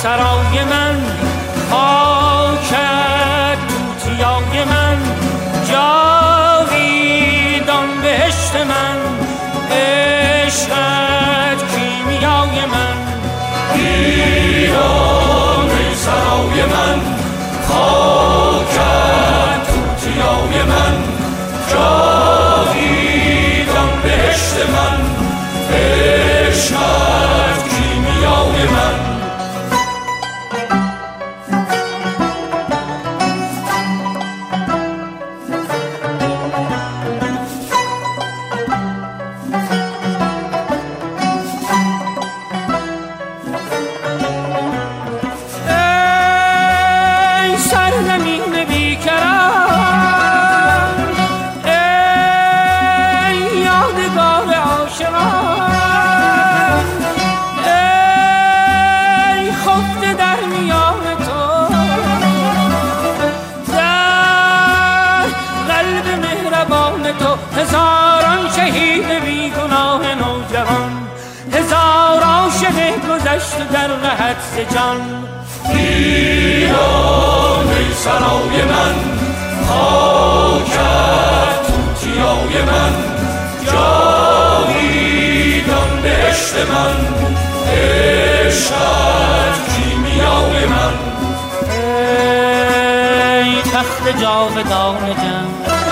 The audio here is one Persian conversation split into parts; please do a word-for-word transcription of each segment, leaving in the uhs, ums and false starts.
سرای من، خاکت توتیای من، جاویدان بهشت من، عشقت کیمیای من. ایران ای سرای من، خاکت توتیای من، جاویدان بهشت من، عشقت کیمیای من. هزاران شهید بیگناه نوجوان، هزار عاشق گذشته در قحط ز جان. ایران ای سرای من، خاکت توتیای من، جاویدان بهشت من، عشقت کیمیای من. ای تخت جاودان جم،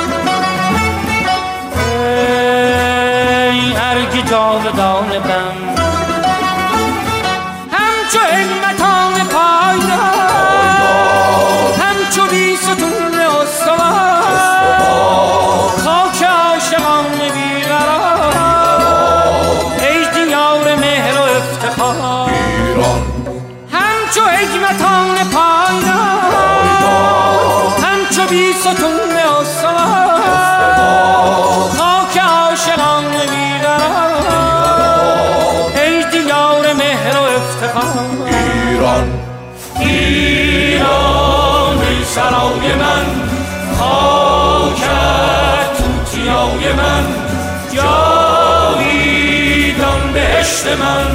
ارگ جاودان بم، همچو علمتان پایدار، همچو بی ستون استوار، خاک عاشقان بیقرار، ای دیار مهر و افتخار. همچو حکمتان پایدار، همچو بی ستون استوار، خاک عاشقان ایران. ایران ای سرای من، خاکت توتیای من، جاویدان بهشت من،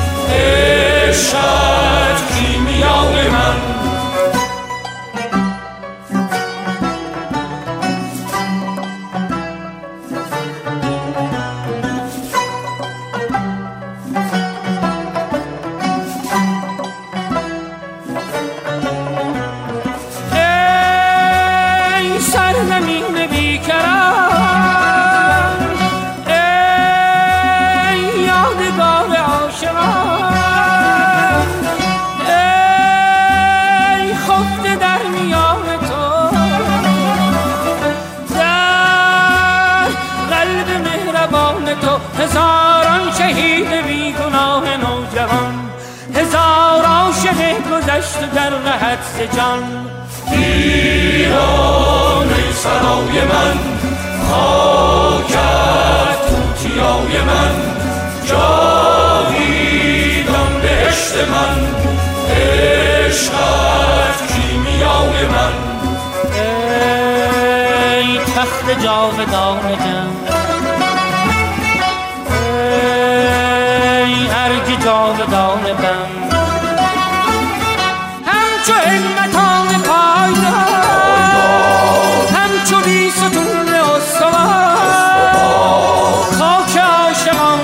عشقت کیمیای من. سرزمین بیکران، ای یادگار عاشقان، ای خفته در میان تو، در قلب مهربان تو، هزاران شهید بیگناه نوجوان، هزار عاشق گذشته در قحط ز جان. ایران ای سرای من، خاکت توتیای من، جاویدان بهشت من، عشقت کیمیای من. ای تخت جاودان جم، ای ارگ جاودان بم، همچو علمتان پایدار، همچو بی ستون استوار، خاک عاشقان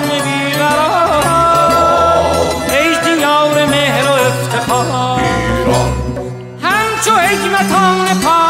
بیقرار، ای دیار مهر و افتخار. همچو حکمتان پایدار،